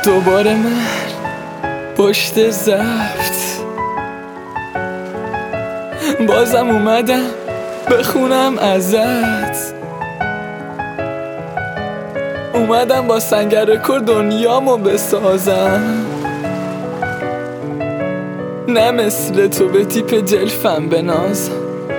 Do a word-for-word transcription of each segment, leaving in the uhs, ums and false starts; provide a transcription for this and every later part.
دوباره من پشت ضبط بازم اومدم بخونم ازت، اومدم با سنگر کور دنیامو بسازم، نه مثل تو به تیپ جلفم بنازم.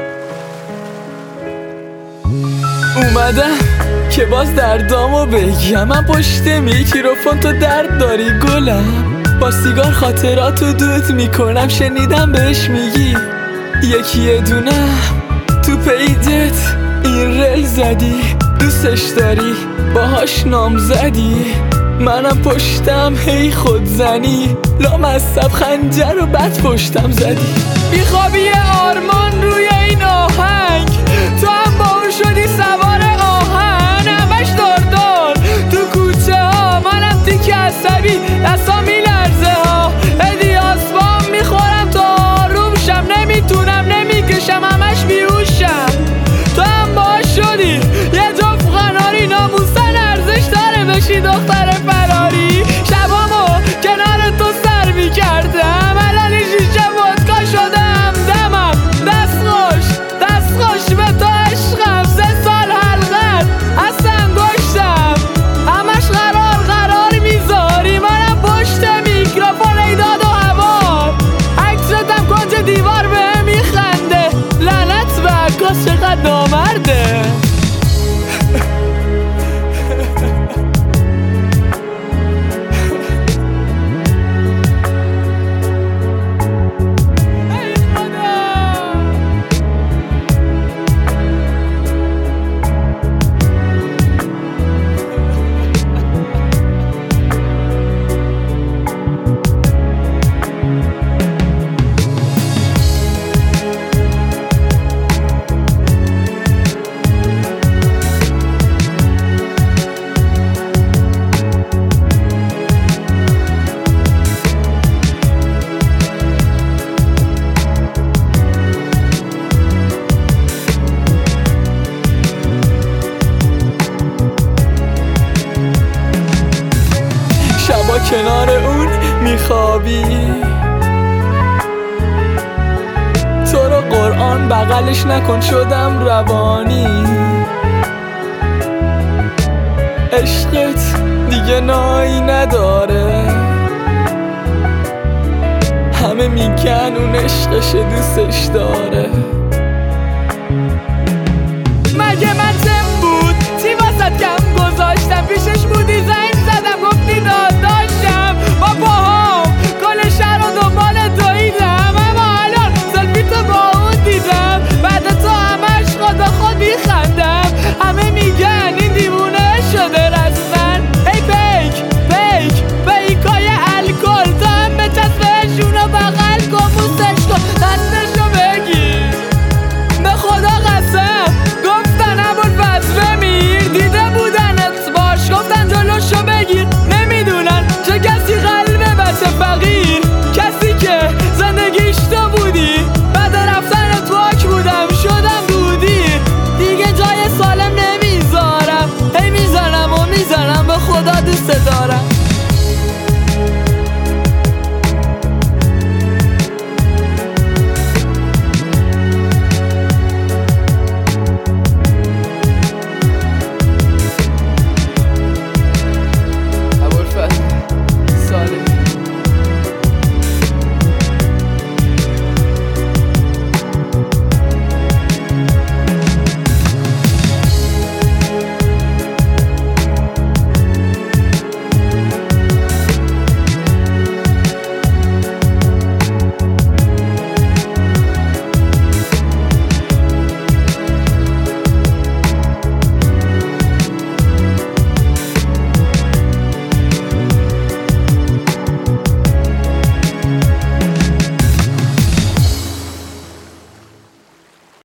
اومدم که باز دردامو بگم، من پشت میکروفون تو درد داری گلم، با سیگار خاطراتو دود میکنم، شنیدم بهش میگی یکی یه دونه تو پیجت این ریل زدی، دوستش داری باهاش نام زدی، منم پشتم هی خود زنی، لامصب خنجر و بد پشتم زدی. بیخوابی آرمان روی این آهنگ، تو هم با اون شدی سوار آهن، همش داردار تو کوچه ها، منم تیک عصبی دستا میلرزه ها، هدی آسبام میخورم تا آروم شم، نمیتونم نمیکشم همش بیهوشم، تو هم با شدی یه جفت قناری، ناموسن ارزش داره بشی دختر فراری، شبامو کنار تو سر میکردم، الان شیشه ودکا شدم دمم، دست خوش دست خوش به تو عشقم، سه سال حلقت اصلا گشتم، همش قرار قرار میذاری، منم پشت میکروفون ایداد و هوار، عکستم کنج دیوار به میخنده، لعنت به عکاس چقدر نامرده. شبا کنار اون میخوابی، تو رو قرآن بغلش نکن شدم روانی، عشقت دیگه نایی نداره، همه میگن اون عشقش دوستش داره، مگه من تم بود چی واسد کم گذاشتم، پیشش بودی زنگ زدم گفتی داداشم، با پاهام کل شهر و دنبال دویدم، اما الان سلفی تو با اون دیدم، بعد تو همش خدا خود میخندم، همه میگن این دیوونه شده رسن، ای پیک پیک پیکای الکل، تو هم بچسبهشون رو بغل کن بوسش کن دستشو بگیر، به خدا قسم گفتن ابوالفضل بمیر، دیده بودنت باش گفتن جلوشو بگیر، نمیدونن چه کسی قلب بچه فقیر، کسی که زندگیش تو بودی، بعد رفتن تو آک بودم شدم دودی، دیگه جای سالم نمیذارم، هی میزنم و میزنم به خدا دوست دارم.